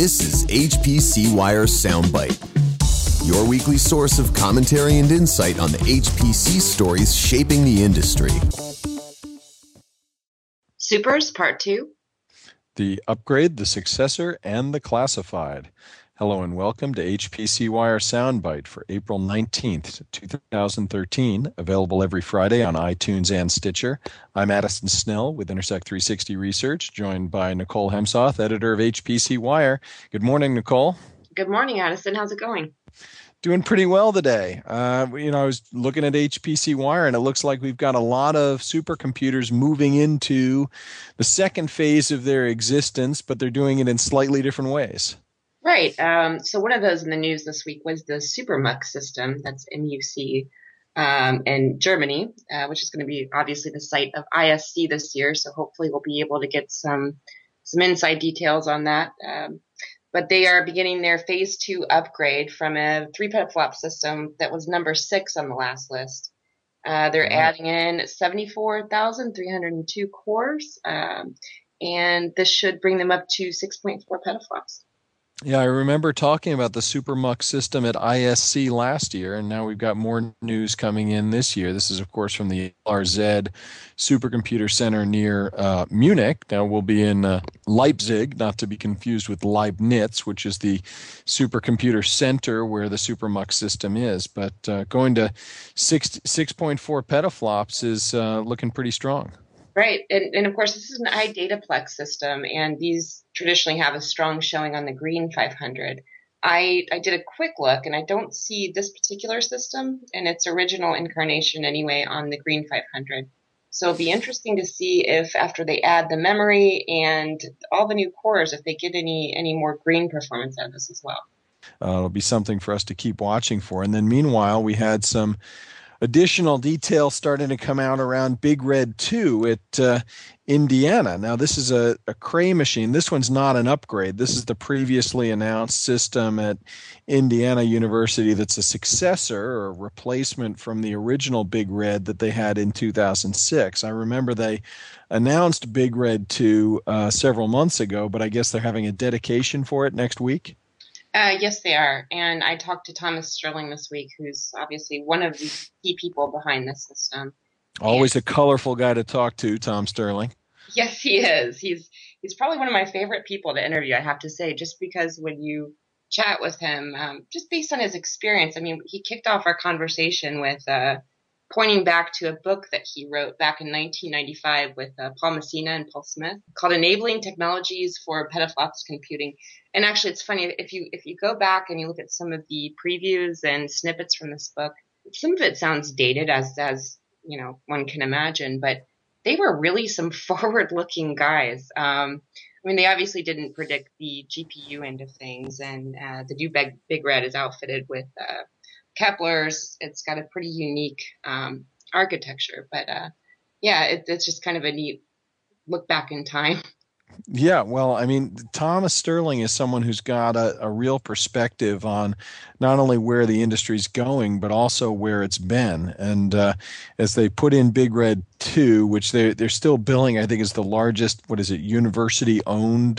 This is HPC Wire Soundbite, your weekly source of commentary and insight on the HPC stories shaping the industry. Supers Part 2. The Upgrade, the Successor, and the Classified. Hello and welcome to HPC Wire Soundbite for April 19th, 2013, available every Friday on iTunes and Stitcher. I'm Addison Snell with Intersect 360 Research, joined by Nicole Hemsoth, editor of HPC Wire. Good morning, Nicole. Good morning, Addison. How's it going? Doing pretty well today. I was looking at HPC Wire, and it looks like we've got a lot of supercomputers moving into the second phase of their existence, but they're doing it in slightly different ways. Right. So one of those in the news this week was the SuperMUX system, that's MUC, in Germany, which is going to be obviously the site of ISC this year. So hopefully we'll be able to get some inside details on that. But they are beginning their phase 2 upgrade from a 3 petaflop system that was number 6 on the last list. They're adding in 74,302 cores, and this should bring them up to 6.4 petaflops. Yeah, I remember talking about the SuperMUX system at ISC last year, and now we've got more news coming in this year. This is, of course, from the LRZ Supercomputer Center near Munich. Now we'll be in Leipzig, not to be confused with Leibniz, which is the supercomputer center where the SuperMUX system is. But going to 6.4 petaflops is looking pretty strong. Right. And of course, this is an iDataplex system, and these traditionally have a strong showing on the Green 500. I did a quick look, and I don't see this particular system in its original incarnation anyway on the Green 500. So it'll be interesting to see if after they add the memory and all the new cores, if they get any more green performance out of this as well. It'll be something for us to keep watching for. And then meanwhile, we had some additional details starting to come out around Big Red 2 at Indiana. Now, this is a Cray machine. This one's not an upgrade. This is the previously announced system at Indiana University that's a successor or a replacement from the original Big Red that they had in 2006. I remember they announced Big Red 2 several months ago, but I guess they're having a dedication for it next week. Yes, they are. And I talked to Thomas Sterling this week, who's obviously one of the key people behind this system. Always a colorful guy to talk to, Tom Sterling. Yes, he is. He's probably one of my favorite people to interview, I have to say, just because when you chat with him, just based on his experience, I mean, he kicked off our conversation with pointing back to a book that he wrote back in 1995 with Paul Messina and Paul Smith called Enabling Technologies for Petaflops Computing. And actually, it's funny, if you go back and you look at some of the previews and snippets from this book, some of it sounds dated as you know, one can imagine, but they were really some forward-looking guys. I mean, they obviously didn't predict the GPU end of things, and the new Big Red is outfitted with Kepler's. It's got a pretty unique architecture, but it's just kind of a neat look back in time. Yeah, well, I mean, Thomas Sterling is someone who's got a real perspective on not only where the industry's going, but also where it's been. And as they put in Big Red 2, which they're still billing, I think is the largest, university-owned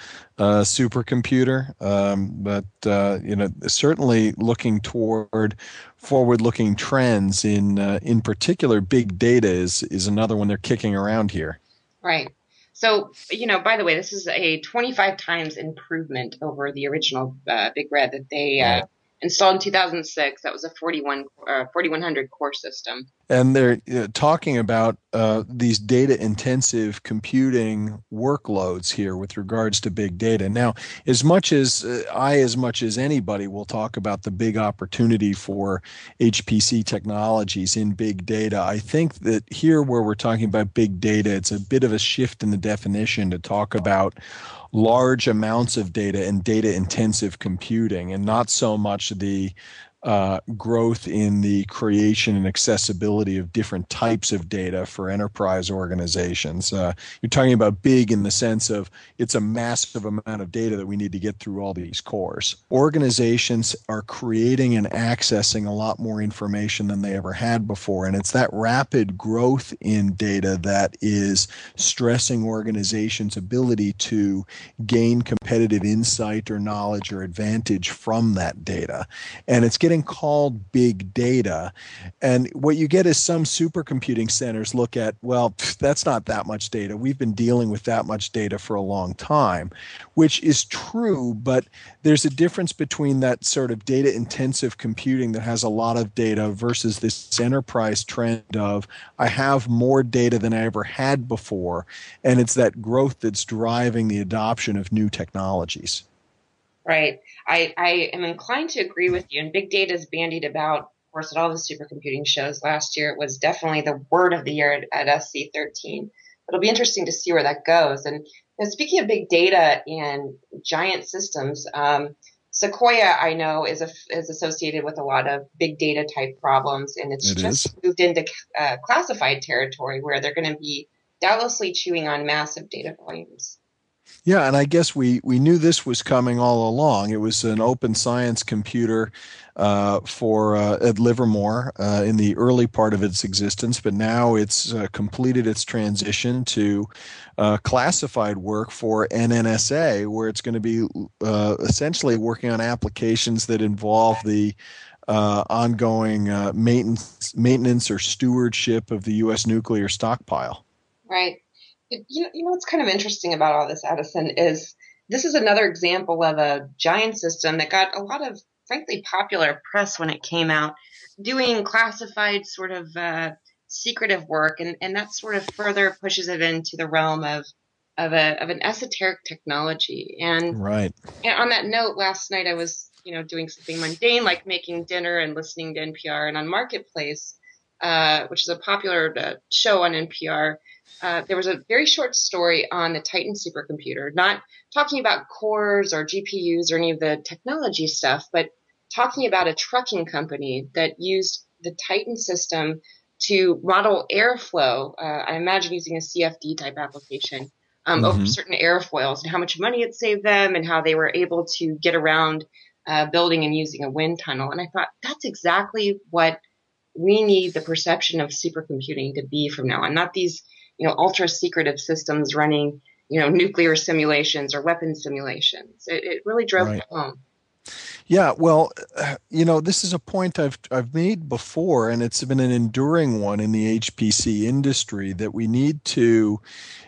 supercomputer. But certainly looking toward forward-looking trends in particular, big data is another one they're kicking around here. Right. So, by the way, this is a 25 times improvement over the original Big Red that they installed in 2006. That was a 4100 core system. And they're talking about these data-intensive computing workloads here with regards to big data. Now, as much as anybody will talk about the big opportunity for HPC technologies in big data, I think that here where we're talking about big data, it's a bit of a shift in the definition to talk about large amounts of data and data-intensive computing, and not so much the growth in the creation and accessibility of different types of data for enterprise organizations. You're talking about big in the sense of it's a massive amount of data that we need to get through all these cores. Organizations are creating and accessing a lot more information than they ever had before, and it's that rapid growth in data that is stressing organizations' ability to gain competitive insight or knowledge or advantage from that data. And it's getting called big data. And what you get is some supercomputing centers look at, well, that's not that much data. We've been dealing with that much data for a long time, which is true, but there's a difference between that sort of data intensive computing that has a lot of data versus this enterprise trend of I have more data than I ever had before. And it's that growth that's driving the adoption of new technologies. Right. I am inclined to agree with you. And big data is bandied about, of course, at all the supercomputing shows. Last year, it was definitely the word of the year at SC13. It'll be interesting to see where that goes. And speaking of big data and giant systems, Sequoia, I know, is associated with a lot of big data type problems. And it's just moved into classified territory where they're going to be doubtlessly chewing on massive data volumes. Yeah, and I guess we knew this was coming all along. It was an open science computer at Livermore in the early part of its existence, but now it's completed its transition to classified work for NNSA, where it's going to be essentially working on applications that involve the ongoing maintenance or stewardship of the U.S. nuclear stockpile. Right. You know what's kind of interesting about all this, Addison, is this is another example of a giant system that got a lot of, frankly, popular press when it came out, doing classified sort of secretive work, and that sort of further pushes it into the realm of an esoteric technology. And, right. And on that note, last night I was doing something mundane like making dinner and listening to NPR, and on Marketplace, which is a popular show on NPR. There was a very short story on the Titan supercomputer, not talking about cores or GPUs or any of the technology stuff, but talking about a trucking company that used the Titan system to model airflow. I imagine using a CFD type application over certain airfoils, and how much money it saved them and how they were able to get around building and using a wind tunnel. And I thought that's exactly what we need the perception of supercomputing to be from now on, not these ultra secretive systems running, nuclear simulations or weapon simulations. It really drove it home. Yeah, well, this is a point I've made before, and it's been an enduring one in the HPC industry, that we need to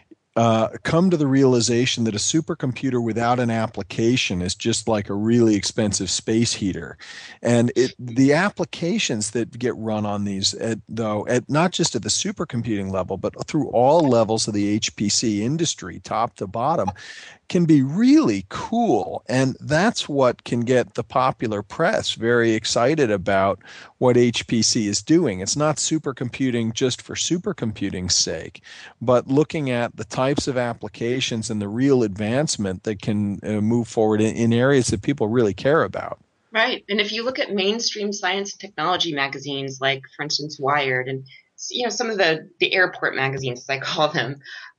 come to the realization that a supercomputer without an application is just like a really expensive space heater. And the applications that get run on these, not just at the supercomputing level, but through all levels of the HPC industry, top to bottom, can be really cool. And that's what can get the popular press very excited about what HPC is doing. It's not supercomputing just for supercomputing's sake, but looking at the types of applications and the real advancement that can move forward in areas that people really care about. Right. And if you look at mainstream science and technology magazines, like, for instance, Wired, and some of the airport magazines, as I call them,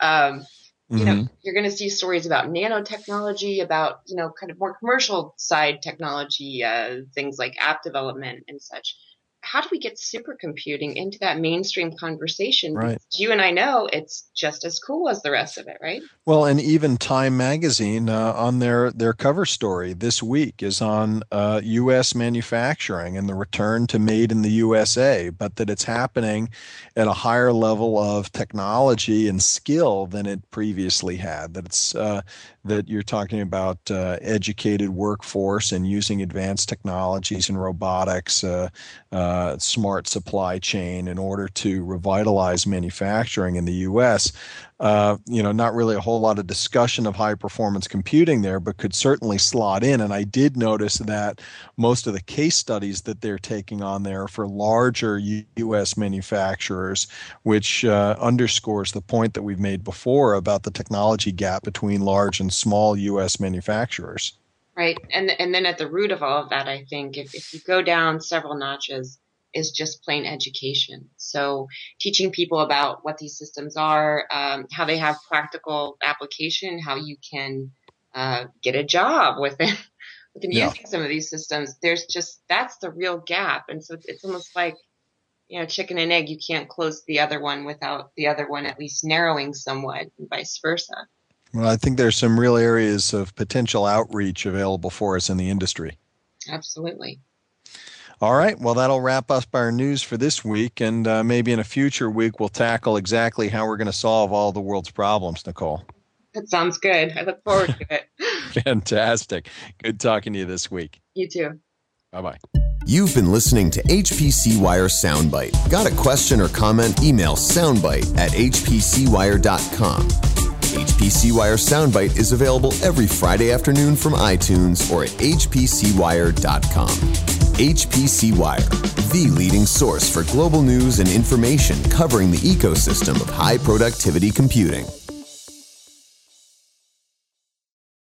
you're going to see stories about nanotechnology, about, kind of more commercial side technology, things like app development and such. How do we get supercomputing into that mainstream conversation? Right. Because you and I know it's just as cool as the rest of it, right? Well, and even Time Magazine on their cover story this week is on U.S. manufacturing and the return to made in the USA, but that it's happening at a higher level of technology and skill than it previously had. That it's that you're talking about educated workforce and using advanced technologies and robotics, smart supply chain in order to revitalize manufacturing in the U.S. Not really a whole lot of discussion of high performance computing there, but could certainly slot in. And I did notice that most of the case studies that they're taking on there for larger U.S. manufacturers, which underscores the point that we've made before about the technology gap between large and small U.S. manufacturers. Right. And then at the root of all of that, I think if you go down several notches, is just plain education. So teaching people about what these systems are, how they have practical application, how you can get a job within using some of these systems. That's the real gap. And so it's almost like, chicken and egg. You can't close the other one without the other one at least narrowing somewhat, and vice versa. Well, I think there's some real areas of potential outreach available for us in the industry. Absolutely. All right. Well, that'll wrap up our news for this week. And maybe in a future week, we'll tackle exactly how we're going to solve all the world's problems, Nicole. That sounds good. I look forward to it. Fantastic. Good talking to you this week. You too. Bye-bye. You've been listening to HPC Wire Soundbite. Got a question or comment? Email soundbite@hpcwire.com. HPC Wire Soundbite is available every Friday afternoon from iTunes or at hpcwire.com. HPC Wire, the leading source for global news and information covering the ecosystem of high productivity computing.